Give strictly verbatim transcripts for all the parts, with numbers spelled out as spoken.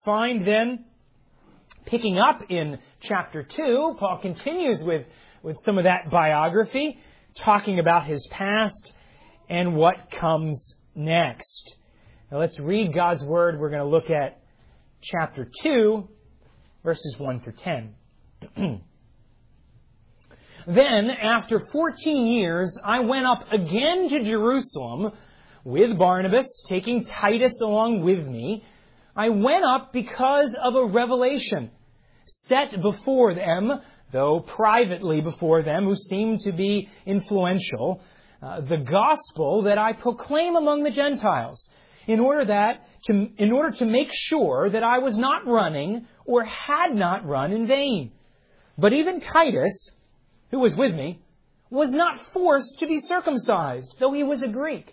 find then, picking up in chapter two, Paul continues with, with some of that biography, talking about his past and what comes next. Now let's read God's Word. We're going to look at chapter two, verses one through ten. Then, after fourteen years, I went up again to Jerusalem with Barnabas, taking Titus along with me. I went up because of a revelation set before them, though privately before them, who seemed to be influential, uh, the gospel that I proclaim among the Gentiles, in order that to, in order to make sure that I was not running or had not run in vain. But even Titus, who was with me, was not forced to be circumcised, though he was a Greek.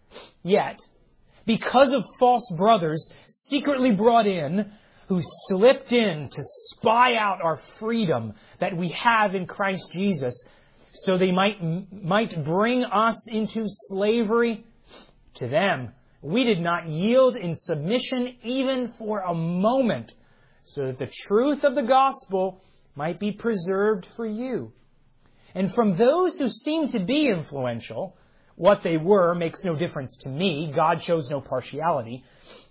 Yet, because of false brothers secretly brought in, who slipped in to spy out our freedom that we have in Christ Jesus, so they might, might bring us into slavery, to them we did not yield in submission even for a moment, so that the truth of the gospel might be preserved for you. And from those who seem to be influential, what they were makes no difference to me. God shows no partiality.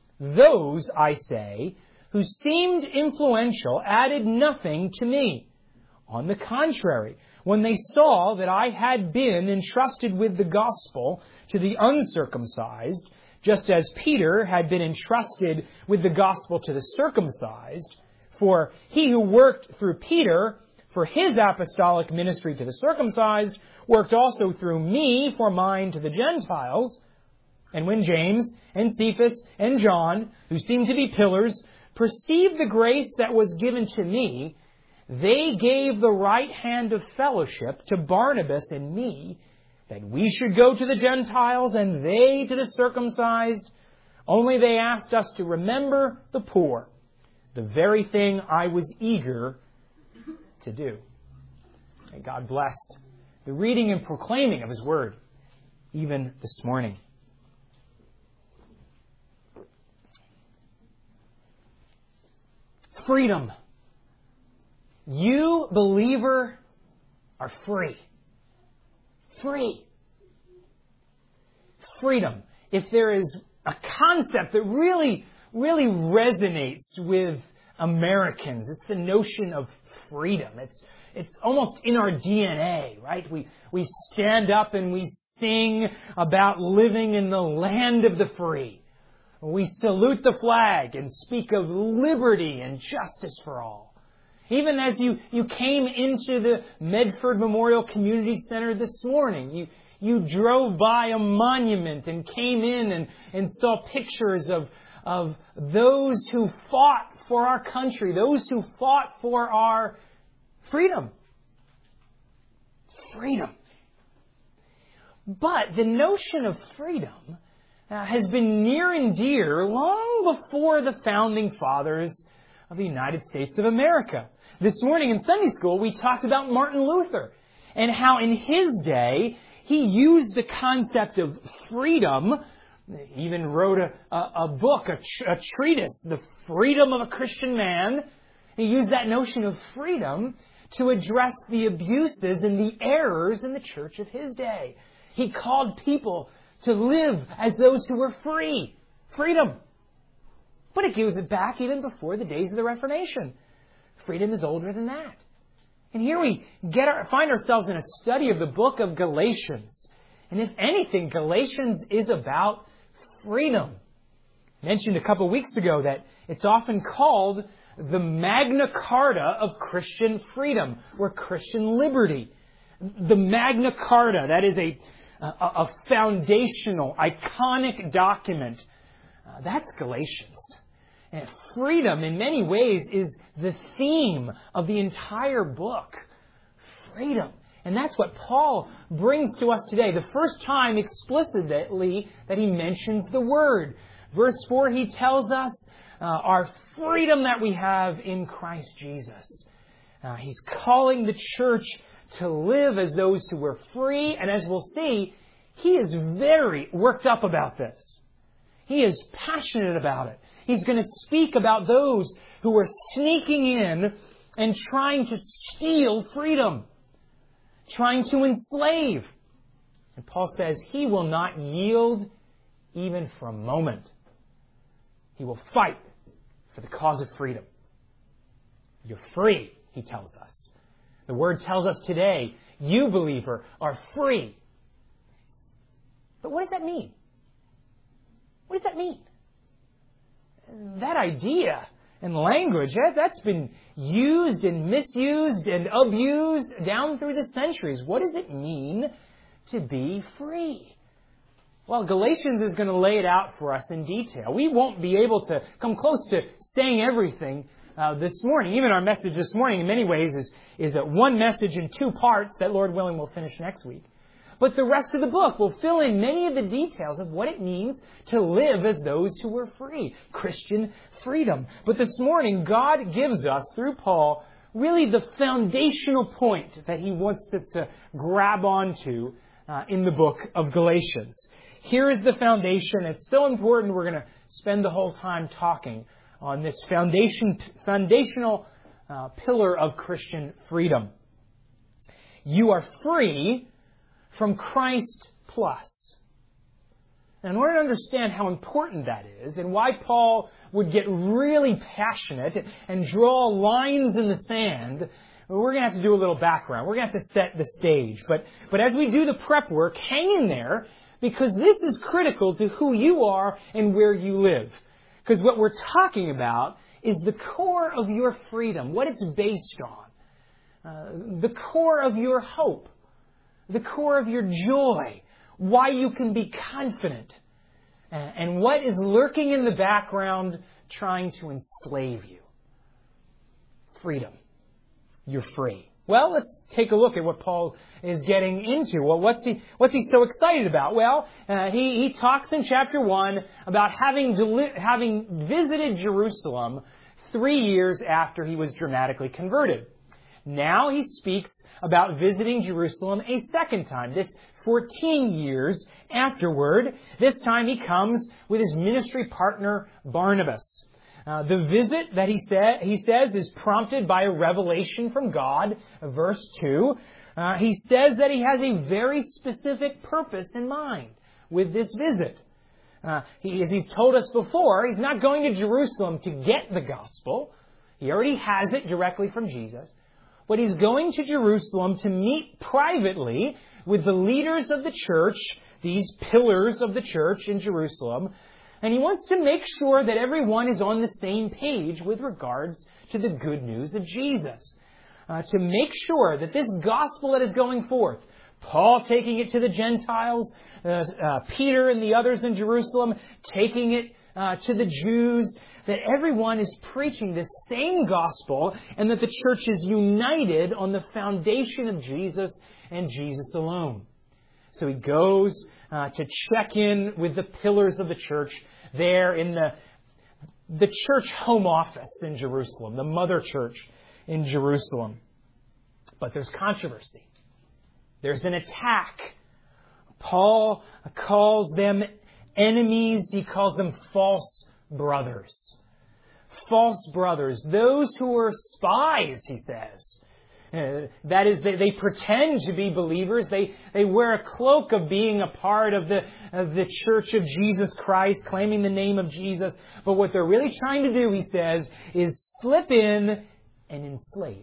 Those, I say, who seemed influential added nothing to me. On the contrary, when they saw that I had been entrusted with the gospel to the uncircumcised, just as Peter had been entrusted with the gospel to the circumcised, for he who worked through Peter for his apostolic ministry to the circumcised, worked also through me for mine to the Gentiles. And when James and Cephas and John, who seemed to be pillars, perceived the grace that was given to me, they gave the right hand of fellowship to Barnabas and me, that we should go to the Gentiles and they to the circumcised. Only they asked us to remember the poor, the very thing I was eager to do. May God bless the reading and proclaiming of His Word, even this morning. Freedom. You, believer, are free. Free. Freedom. If there is a concept that really, really resonates with Americans, it's the notion of freedom. It's it's almost in our D N A, right? We we stand up and we sing about living in the land of the free. We salute the flag and speak of liberty and justice for all. Even as you, you came into the Medford Memorial Community Center this morning, you you drove by a monument and came in and, and saw pictures of of those who fought for our country, those who fought for our freedom. Freedom. But the notion of freedom uh, has been near and dear long before the founding fathers of the United States of America. This morning in Sunday school, we talked about Martin Luther and how in his day he used the concept of freedom. He even wrote a, a, a book, a, a treatise, The Freedom of a Christian Man. He used that notion of freedom to address the abuses and the errors in the church of his day. He called people to live as those who were free. Freedom. But it gives it back even before the days of the Reformation. Freedom is older than that. And here we get our, find ourselves in a study of the book of Galatians. And if anything, Galatians is about freedom. I mentioned a couple of weeks ago that it's often called the Magna Carta of Christian freedom or Christian liberty. The Magna Carta, that is a, a, a foundational, iconic document. Uh, that's Galatians. And freedom, in many ways, is the theme of the entire book. Freedom. And that's what Paul brings to us today. The first time explicitly that he mentions the word. Verse four, he tells us uh, our freedom that we have in Christ Jesus. Uh, he's calling the church to live as those who were free. And as we'll see, he is very worked up about this. He is passionate about it. He's going to speak about those who are sneaking in and trying to steal freedom, trying to enslave. And Paul says he will not yield even for a moment. He will fight for the cause of freedom. You're free, he tells us. The Word tells us today, you, believer, are free. But what does that mean? What does that mean? That idea and language, that, that's been used and misused and abused down through the centuries. What does it mean to be free? Well, Galatians is going to lay it out for us in detail. We won't be able to come close to saying everything uh, this morning. Even our message this morning, in many ways, is, is a one message in two parts that, Lord willing, we'll finish next week. But the rest of the book will fill in many of the details of what it means to live as those who are free. Christian freedom. But this morning, God gives us, through Paul, really the foundational point that he wants us to grab onto uh, in the book of Galatians. Here is the foundation. It's so important we're going to spend the whole time talking on this foundation, foundational uh, pillar of Christian freedom. You are free from Christ plus. And in order to understand how important that is and why Paul would get really passionate and draw lines in the sand, we're going to have to do a little background. We're going to have to set the stage. But, but as we do the prep work, hang in there, because this is critical to who you are and where you live. Because what we're talking about is the core of your freedom, what it's based on, uh, the core of your hope, the core of your joy, why you can be confident, and what is lurking in the background trying to enslave you. Freedom. You're free. Well, let's take a look at what Paul is getting into. Well, what's he what's he so excited about? Well, uh, he, he talks in chapter one about having deli- having visited Jerusalem three years after he was dramatically converted. Now he speaks about visiting Jerusalem a second time, this fourteen years afterward. This time he comes with his ministry partner, Barnabas. Uh, the visit that he, sa- he says is prompted by a revelation from God, verse two. Uh, he says that he has a very specific purpose in mind with this visit. Uh, he, as he's told us before, he's not going to Jerusalem to get the gospel. He already has it directly from Jesus. But he's going to Jerusalem to meet privately with the leaders of the church, these pillars of the church in Jerusalem. And he wants to make sure that everyone is on the same page with regards to the good news of Jesus. Uh, to make sure that this gospel that is going forth, Paul taking it to the Gentiles, uh, uh, Peter and the others in Jerusalem taking it uh, to the Jews, that everyone is preaching this same gospel and that the church is united on the foundation of Jesus and Jesus alone. So he goes uh, to check in with the pillars of the church there in the, the church home office in Jerusalem, the mother church in Jerusalem. But there's controversy. There's an attack. Paul calls them enemies. He calls them false brothers. False brothers. Those who are spies, he says. Uh, that is, they, they pretend to be believers. They, they wear a cloak of being a part of the, of the Church of Jesus Christ, claiming the name of Jesus. But what they're really trying to do, he says, is slip in and enslave.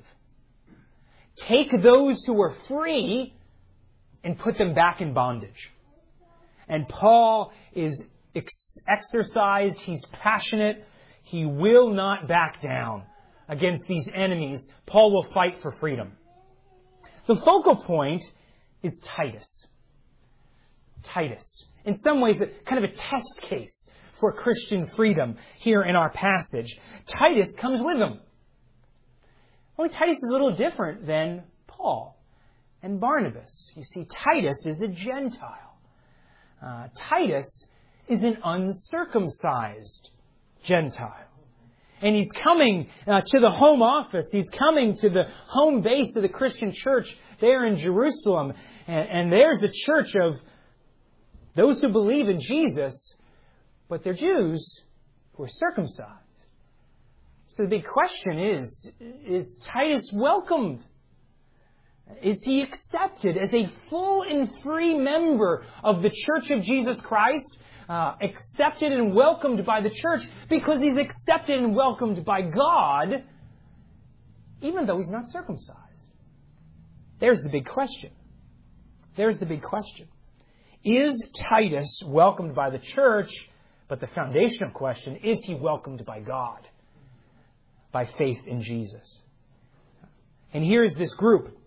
Take those who are free and put them back in bondage. And Paul is ex- exercised. He's passionate. He will not back down against these enemies. Paul will fight for freedom. The focal point is Titus. Titus. In some ways, kind of a test case for Christian freedom here in our passage. Titus comes with him. Only Titus is a little different than Paul and Barnabas. You see, Titus is a Gentile. Uh, Titus is an uncircumcised Gentile. And he's coming uh, to the home office. He's coming to the home base of the Christian church there in Jerusalem. And, and there's a church of those who believe in Jesus, but they're Jews who are circumcised. So the big question is, is Titus welcomed? Is he accepted as a full and free member of the Church of Jesus Christ? Uh, accepted and welcomed by the church because he's accepted and welcomed by God, even though he's not circumcised. There's the big question. There's the big question. Is Titus welcomed by the church? But the foundational question, is he welcomed by God? By faith in Jesus. And here's this group.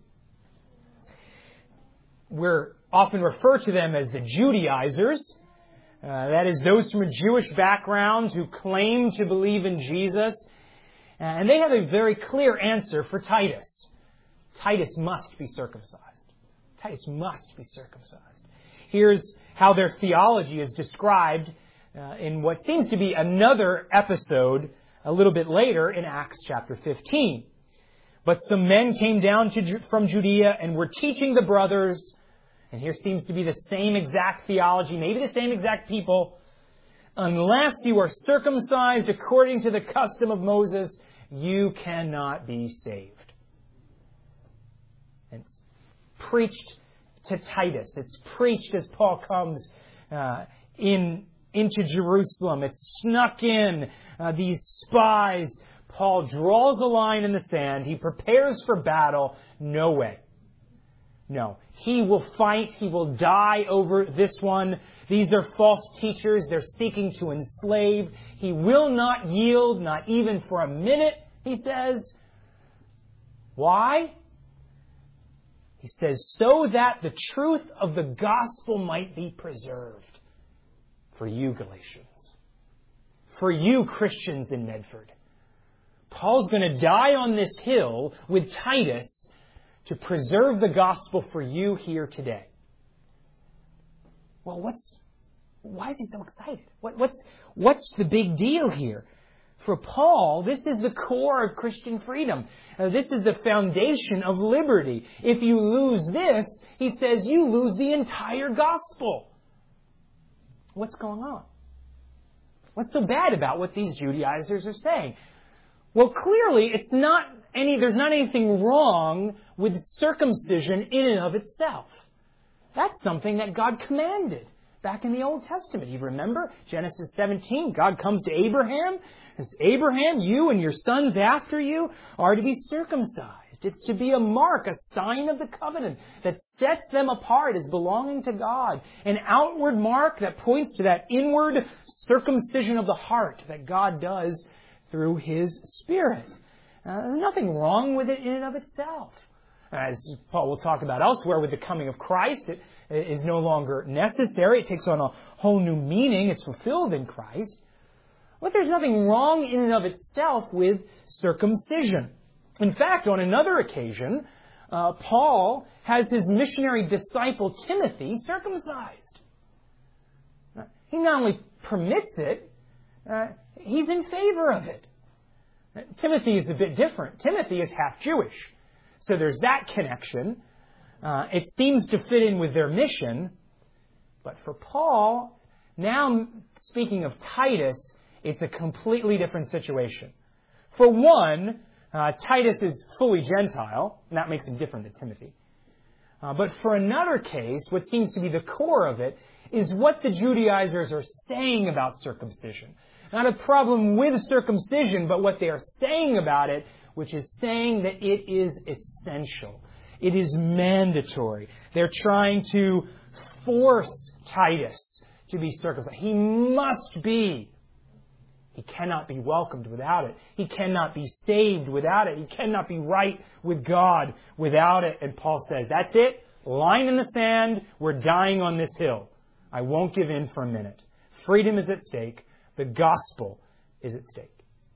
We're often referred to them as the Judaizers. Uh, that is, those from a Jewish background who claim to believe in Jesus. Uh, and they have a very clear answer for Titus. Titus must be circumcised. Titus must be circumcised. Here's how their theology is described uh, in what seems to be another episode a little bit later in Acts chapter fifteen. But some men came down to, from Judea and were teaching the brothers. And here seems to be the same exact theology, maybe the same exact people. Unless you are circumcised according to the custom of Moses, you cannot be saved. And it's preached to Titus. It's preached as Paul comes uh, in into Jerusalem. It's snuck in. Uh, these spies. Paul draws a line in the sand. He prepares for battle. No way. No. He will fight. He will die over this one. These are false teachers. They're seeking to enslave. He will not yield, not even for a minute, he says. Why? He says, so that the truth of the gospel might be preserved. For you, Galatians. For you, Christians in Medford. Paul's going to die on this hill with Titus to preserve the gospel for you here today. Well, what's why is he so excited? What, what's what's the big deal here? For Paul, this is the core of Christian freedom. Uh, this is the foundation of liberty. If you lose this, he says, you lose the entire gospel. What's going on? What's so bad about what these Judaizers are saying? Well, clearly, it's not any, there's not anything wrong with circumcision in and of itself. That's something that God commanded back in the Old Testament. You remember Genesis seventeen, God comes to Abraham and says, Abraham, you and your sons after you are to be circumcised. It's to be a mark, a sign of the covenant that sets them apart as belonging to God. An outward mark that points to that inward circumcision of the heart that God does through His Spirit. Uh, there's nothing wrong with it in and of itself. As Paul will talk about elsewhere, with the coming of Christ, it is no longer necessary. It takes on a whole new meaning. It's fulfilled in Christ. But there's nothing wrong in and of itself with circumcision. In fact, on another occasion, uh, Paul has his missionary disciple Timothy circumcised. Uh, he not only permits it, uh, he's in favor of it. Uh, Timothy is a bit different. Timothy is half Jewish. So there's that connection. Uh, it seems to fit in with their mission. But for Paul, now speaking of Titus, it's a completely different situation. For one, uh, Titus is fully Gentile, and that makes him different than Timothy. Uh, but for another case, what seems to be the core of it is what the Judaizers are saying about circumcision. Not a problem with circumcision, but what they are saying about it, which is saying that it is essential. It is mandatory. They're trying to force Titus to be circumcised. He must be. He cannot be welcomed without it. He cannot be saved without it. He cannot be right with God without it. And Paul says, that's it. Line in the sand. We're dying on this hill. I won't give in for a minute. Freedom is at stake. The gospel is at stake.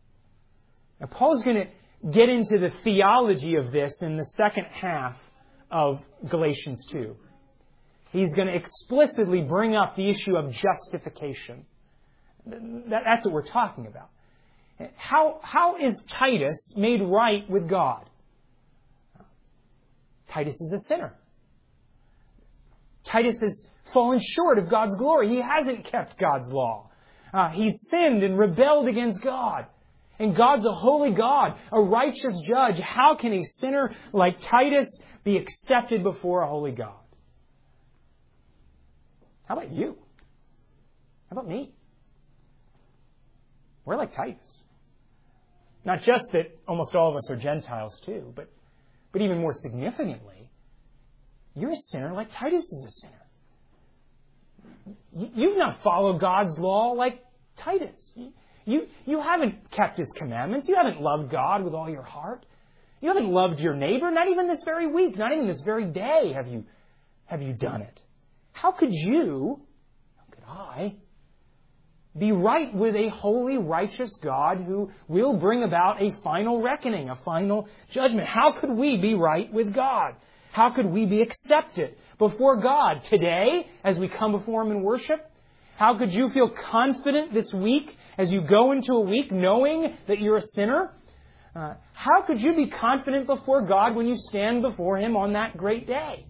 Now, Paul's going to get into the theology of this in the second half of Galatians two. He's going to explicitly bring up the issue of justification. That's what we're talking about. How, how is Titus made right with God? Titus is a sinner. Titus has fallen short of God's glory. He hasn't kept God's law. Uh, he's sinned and rebelled against God. And God's a holy God, a righteous judge. How can a sinner like Titus be accepted before a holy God? How about you? How about me? We're like Titus. Not just that almost all of us are Gentiles too, but, but even more significantly, you're a sinner like Titus is a sinner. You've not followed God's law like Titus. You, you haven't kept His commandments. You haven't loved God with all your heart. You haven't loved your neighbor, not even this very week, not even this very day have you, have you done it. How could you, how could I, be right with a holy, righteous God who will bring about a final reckoning, a final judgment? How could we be right with God? How could we be accepted before God today as we come before Him in worship? How could you feel confident this week as you go into a week knowing that you're a sinner? Uh, how could you be confident before God when you stand before Him on that great day?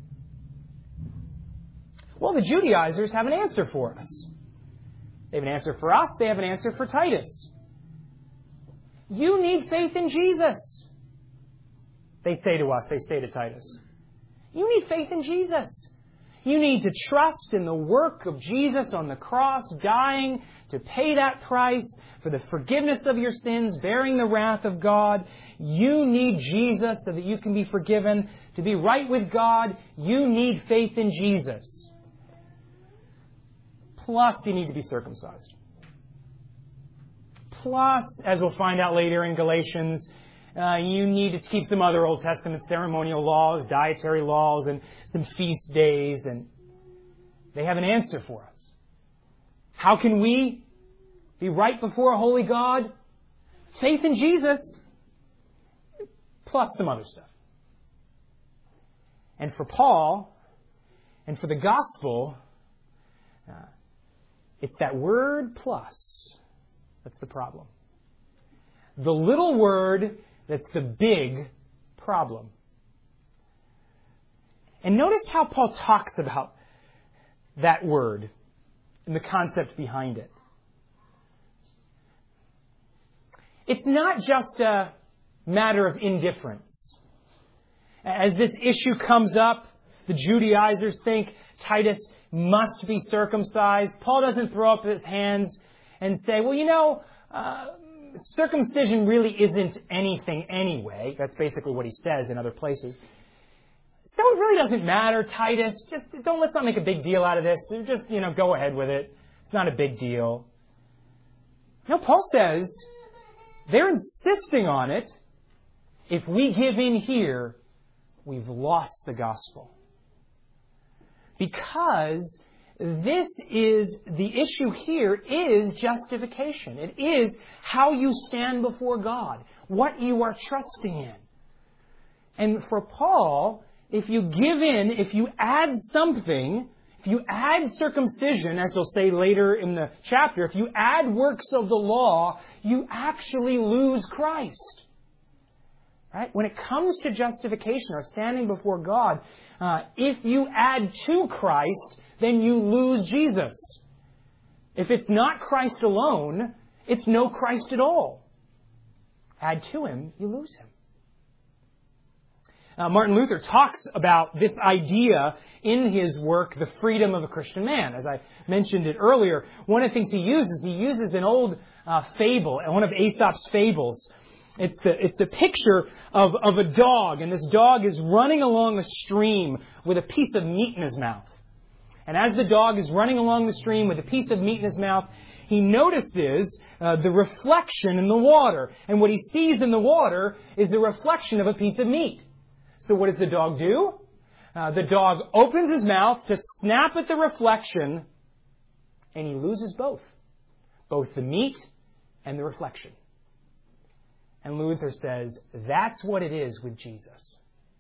Well, the Judaizers have an answer for us. They have an answer for us. They have an answer for Titus. You need faith in Jesus. They say to us, they say to Titus, you need faith in Jesus. You need to trust in the work of Jesus on the cross, dying to pay that price for the forgiveness of your sins, bearing the wrath of God. You need Jesus so that you can be forgiven. To be right with God, you need faith in Jesus. Plus, you need to be circumcised. Plus, as we'll find out later in Galatians, Uh, you need to keep some other Old Testament ceremonial laws, dietary laws, and some feast days. And they have an answer for us. How can we be right before a holy God? Faith in Jesus, plus some other stuff. And for Paul, and for the gospel, uh, it's that word plus that's the problem. The little word that's the big problem. And notice how Paul talks about that word and the concept behind it. It's not just a matter of indifference. As this issue comes up, the Judaizers think Titus must be circumcised. Paul doesn't throw up his hands and say, well, you know, uh, circumcision really isn't anything anyway. That's basically what he says in other places. So it really doesn't matter, Titus. Just don't, let's not make a big deal out of this. Just, you know, go ahead with it. It's not a big deal. No, Paul says they're insisting on it. If we give in here, we've lost the gospel. Because this is, the issue here is justification. It is how you stand before God, what you are trusting in. And for Paul, if you give in, if you add something, if you add circumcision, as he'll say later in the chapter, if you add works of the law, you actually lose Christ. Right? When it comes to justification or standing before God, uh, if you add to Christ, then you lose Jesus. If it's not Christ alone, it's no Christ at all. Add to Him, you lose Him. Uh, Martin Luther talks about this idea in his work, The Freedom of a Christian Man. As I mentioned it earlier, one of the things he uses, he uses an old uh, fable, one of Aesop's fables. It's the, it's the picture of, of a dog, and this dog is running along a stream with a piece of meat in his mouth. And as the dog is running along the stream with a piece of meat in his mouth, he notices uh, the reflection in the water. And what he sees in the water is the reflection of a piece of meat. So what does the dog do? Uh, the dog opens his mouth to snap at the reflection, and he loses both. Both the meat and the reflection. And Luther says, that's what it is with Jesus.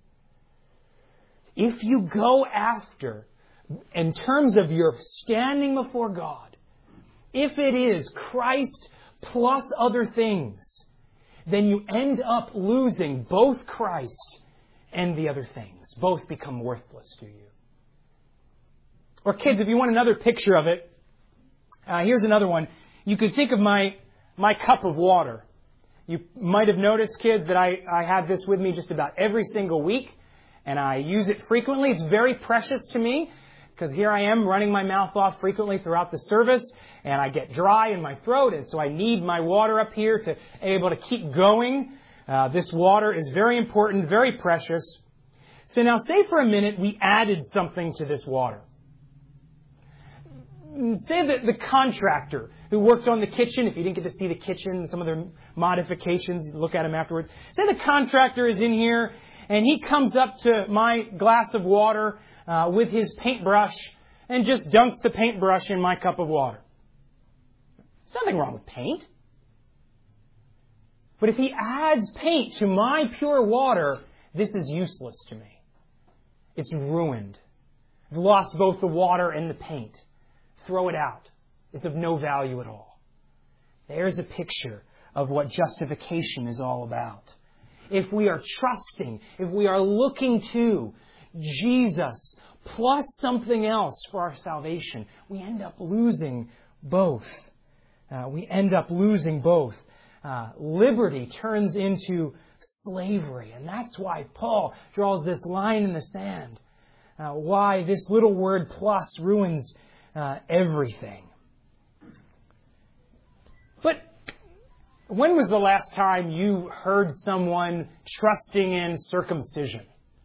If you go after, in terms of your standing before God, if it is Christ plus other things, then you end up losing both Christ and the other things. Both become worthless to you. Or kids, if you want another picture of it, Uh, here's another one. You could think of my my cup of water. You might have noticed, kids, that I, I have this with me just about every single week, and I use it frequently. It's very precious to me, because here I am running my mouth off frequently throughout the service, and I get dry in my throat, and so I need my water up here to be able to keep going. Uh, this water is very important, very precious. So now say for a minute we added something to this water. Say that the contractor who worked on the kitchen, if you didn't get to see the kitchen and some of their modifications, look at them afterwards. Say the contractor is in here and he comes up to my glass of water uh, with his paintbrush and just dunks the paintbrush in my cup of water. There's nothing wrong with paint. But if he adds paint to my pure water, this is useless to me. It's ruined. I've lost both the water and the paint. Throw it out. It's of no value at all. There's a picture of what justification is all about. If we are trusting, if we are looking to Jesus plus something else for our salvation, we end up losing both. Uh, we end up losing both. Uh, liberty turns into slavery. And that's why Paul draws this line in the sand. Uh, why this little word plus ruins uh, everything. But when was the last time you heard someone trusting in circumcision?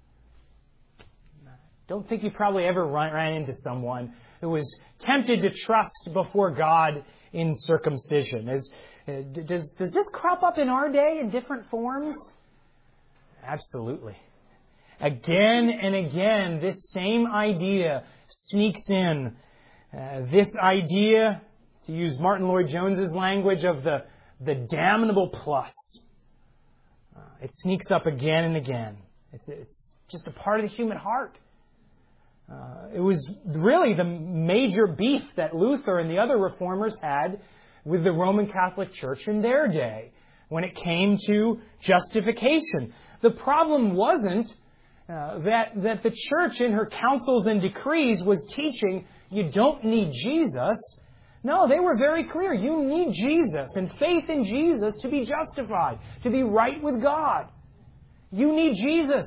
Don't think you probably ever ran into someone who was tempted to trust before God in circumcision. Is, does, does this crop up in our day in different forms? Absolutely. Again and again, this same idea sneaks in. Uh, this idea, to use Martin Lloyd-Jones's language, of the, the damnable plus. Uh, it sneaks up again and again. It's, it's just a part of the human heart. Uh, it was really the major beef that Luther and the other reformers had with the Roman Catholic Church in their day when it came to justification. The problem wasn't uh, that, that the Church in her councils and decrees was teaching you don't need Jesus. No, they were very clear. You need Jesus and faith in Jesus to be justified, to be right with God. You need Jesus.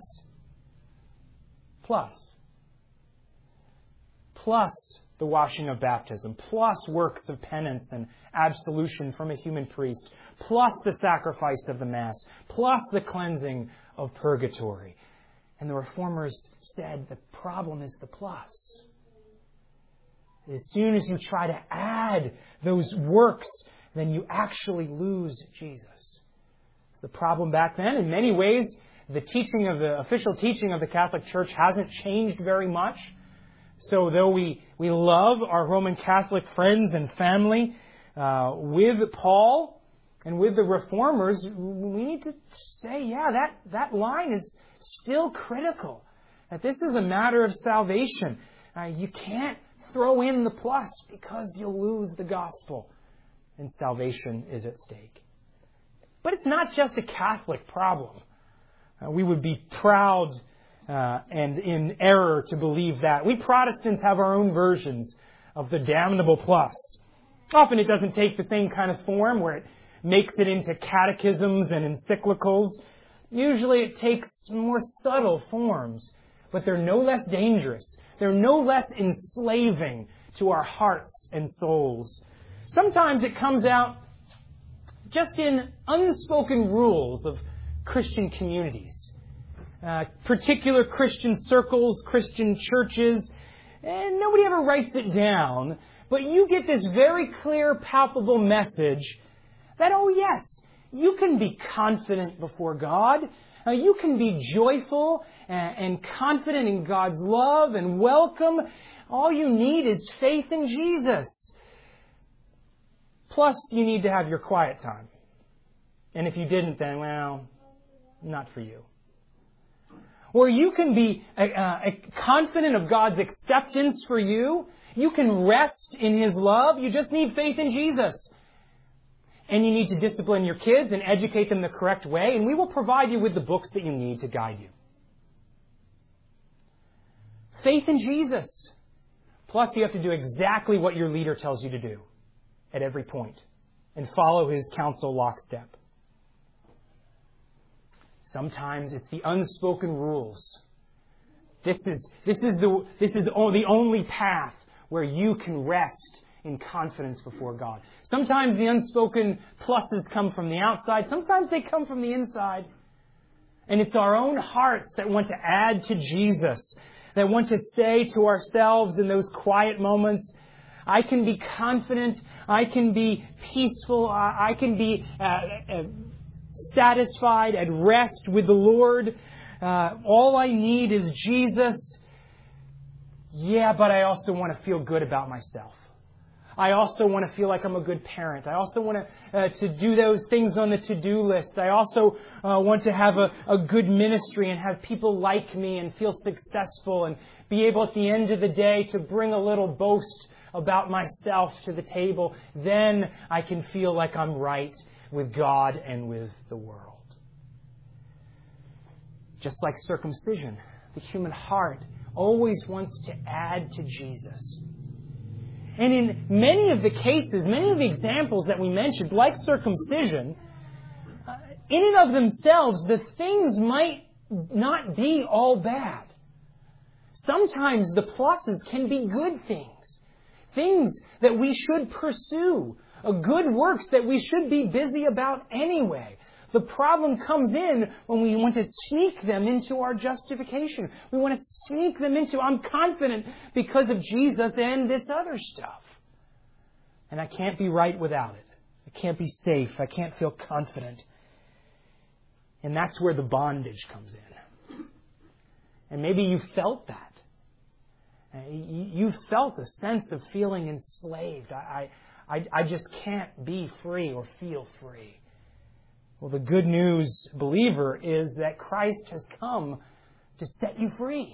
Plus. Plus the washing of baptism, plus works of penance and absolution from a human priest, plus the sacrifice of the Mass, plus the cleansing of purgatory. And the Reformers said the problem is the plus. As soon as you try to add those works, then you actually lose Jesus. The problem back then, in many ways, the teaching of the official teaching of the Catholic Church hasn't changed very much. So though we, we love our Roman Catholic friends and family, uh, with Paul and with the Reformers, we need to say, yeah, that, that line is still critical. That this is a matter of salvation. Uh, you can't throw in the plus because you'll lose the gospel. And salvation is at stake. But it's not just a Catholic problem. Uh, we would be proud Uh, and in error to believe that. We Protestants have our own versions of the damnable plus. Often it doesn't take the same kind of form where it makes it into catechisms and encyclicals. Usually it takes more subtle forms, but they're no less dangerous. They're no less enslaving to our hearts and souls. Sometimes it comes out just in unspoken rules of Christian communities. Uh, particular Christian circles, Christian churches, and nobody ever writes it down. But you get this very clear, palpable message that, oh yes, you can be confident before God. Uh, you can be joyful and, and confident in God's love and welcome. All you need is faith in Jesus. Plus, you need to have your quiet time. And if you didn't, then, well, not for you. Or you can be uh, uh, confident of God's acceptance for you. You can rest in His love. You just need faith in Jesus. And you need to discipline your kids and educate them the correct way. And we will provide you with the books that you need to guide you. Faith in Jesus. Plus, you have to do exactly what your leader tells you to do. at every point and follow His counsel lockstep. Sometimes it's the unspoken rules. This is, this is, the, this is the only path where you can rest in confidence before God. Sometimes the unspoken pluses come from the outside. Sometimes they come from the inside. And it's our own hearts that want to add to Jesus, that want to say to ourselves in those quiet moments, I can be confident, I can be peaceful, I can be uh, uh, satisfied, at rest with the Lord. Uh, all I need is Jesus. Yeah, but I also want to feel good about myself. I also want to feel like I'm a good parent. I also want to uh, to do those things on the to-do list. I also uh, want to have a, a good ministry and have people like me and feel successful and be able at the end of the day to bring a little boast about myself to the table. Then I can feel like I'm right with God and with the world. Just like circumcision, the human heart always wants to add to Jesus. And in many of the cases, many of the examples that we mentioned, like circumcision, uh, in and of themselves, the things might not be all bad. Sometimes the pluses can be good things. Things that we should pursue. Uh, good works that we should be busy about anyway. The problem comes in when we want to sneak them into our justification. We want to sneak them into, I'm confident because of Jesus and this other stuff. And I can't be right without it. I can't be safe. I can't feel confident. And that's where the bondage comes in. And maybe you felt that. You felt a sense of feeling enslaved. I, I, I just can't be free or feel free. Well, the good news, believer, is that Christ has come to set you free.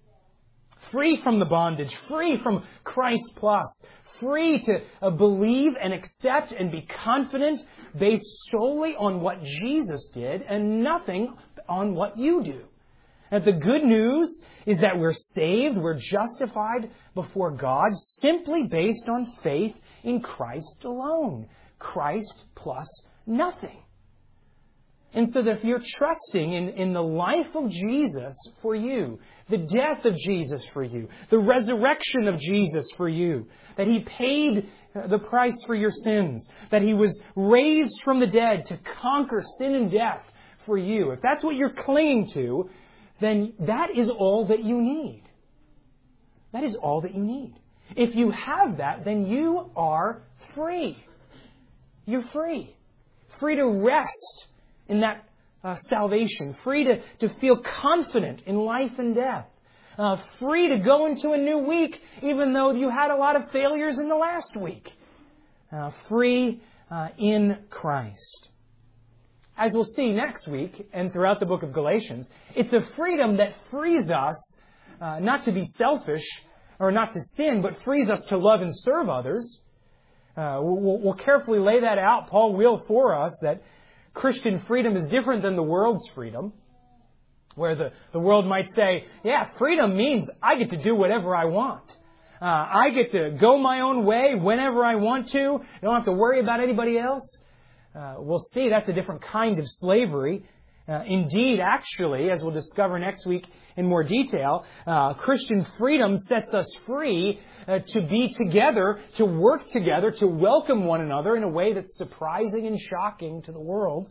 Free from the bondage, free from Christ plus, free to uh, believe and accept and be confident based solely on what Jesus did and nothing on what you do. And the good news is that we're saved, we're justified before God simply based on faith in Christ alone. Christ plus nothing. And so that if you're trusting in, in the life of Jesus for you, the death of Jesus for you, the resurrection of Jesus for you, that He paid the price for your sins, that He was raised from the dead to conquer sin and death for you, if that's what you're clinging to, then that is all that you need. That is all that you need. If you have that, then you are free. You're free. Free to rest in that uh, salvation, free to, to feel confident in life and death, uh, free to go into a new week even though you had a lot of failures in the last week, uh, free uh, in Christ. As we'll see next week and throughout the book of Galatians, it's a freedom that frees us uh, not to be selfish or not to sin, but frees us to love and serve others. Uh, we'll, we'll carefully lay that out. Paul will for us that Christian freedom is different than the world's freedom, where the, the world might say, yeah, freedom means I get to do whatever I want. Uh, I get to go my own way whenever I want to. I don't have to worry about anybody else. Uh, we'll see that's a different kind of slavery. Uh, indeed, actually, as we'll discover next week in more detail, uh, Christian freedom sets us free uh, to be together, to work together, to welcome one another in a way that's surprising and shocking to the world.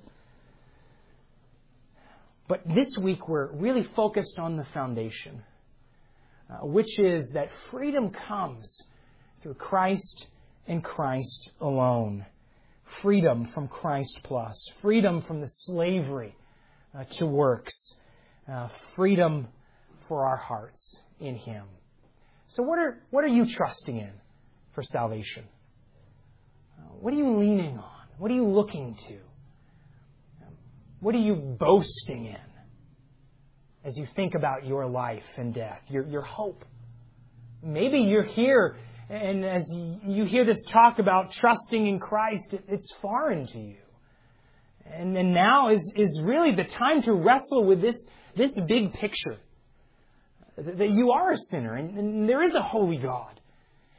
But this week we're really focused on the foundation, uh, which is that freedom comes through Christ and Christ alone. Freedom from Christ plus. Freedom from the slavery Uh, to works, uh, freedom for our hearts in Him. So what are what are you trusting in for salvation? Uh, what are you leaning on? What are you looking to? Um, what are you boasting in as you think about your life and death, your, your hope? Maybe you're here and as you hear this talk about trusting in Christ, it, it's foreign to you. And, and now is, is really the time to wrestle with this, this big picture. That you are a sinner and, and there is a holy God.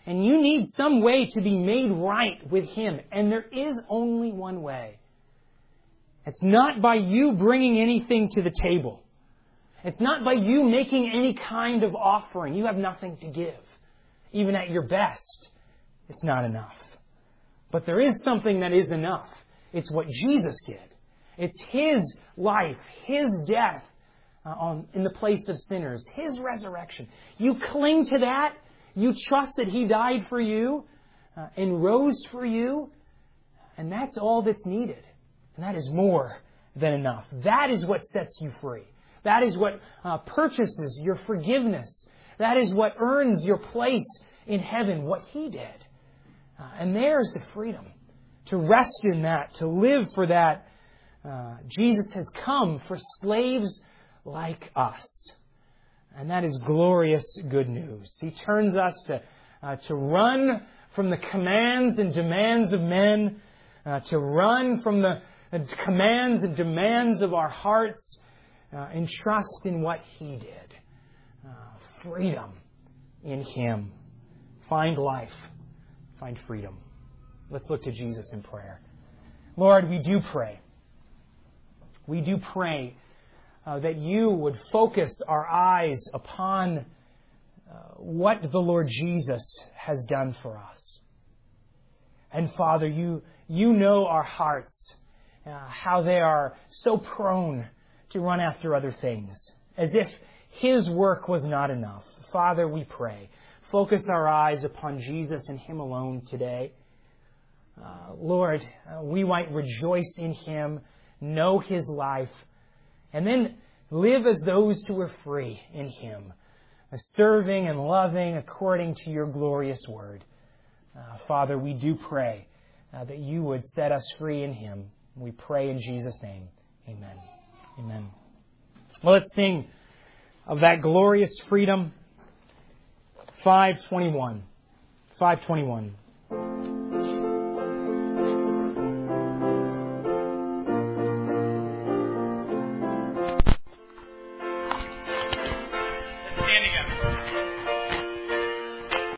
And you need some way to be made right with Him. And there is only one way. It's not by you bringing anything to the table. It's not by you making any kind of offering. You have nothing to give. Even at your best, it's not enough. But there is something that is enough. It's what Jesus did. It's His life, His death uh, on, in the place of sinners, His resurrection. You cling to that. You trust that He died for you uh, and rose for you. And that's all that's needed. And that is more than enough. That is what sets you free. That is what uh, purchases your forgiveness. That is what earns your place in heaven, what He did. Uh, and there's the freedom to rest in that, to live for that. Uh, Jesus has come for slaves like us. And that is glorious good news. He turns us to, uh, to run from the commands and demands of men, uh, to run from the commands and demands of our hearts, uh, and trust in what He did. Uh, freedom in Him. Find life. Find freedom. Let's look to Jesus in prayer. Lord, we do pray. We do pray uh, that You would focus our eyes upon uh, what the Lord Jesus has done for us. And Father, You, you know our hearts, uh, how they are so prone to run after other things, as if His work was not enough. Father, we pray, focus our eyes upon Jesus and Him alone today. Uh, Lord, uh, we might rejoice in Him, know His life, and then live as those who are free in Him, uh, serving and loving according to Your glorious word. Uh, Father, we do pray uh, that You would set us free in Him. We pray in Jesus' name. Amen. Amen. Well, let's sing of that glorious freedom. five twenty-one. five twenty-one.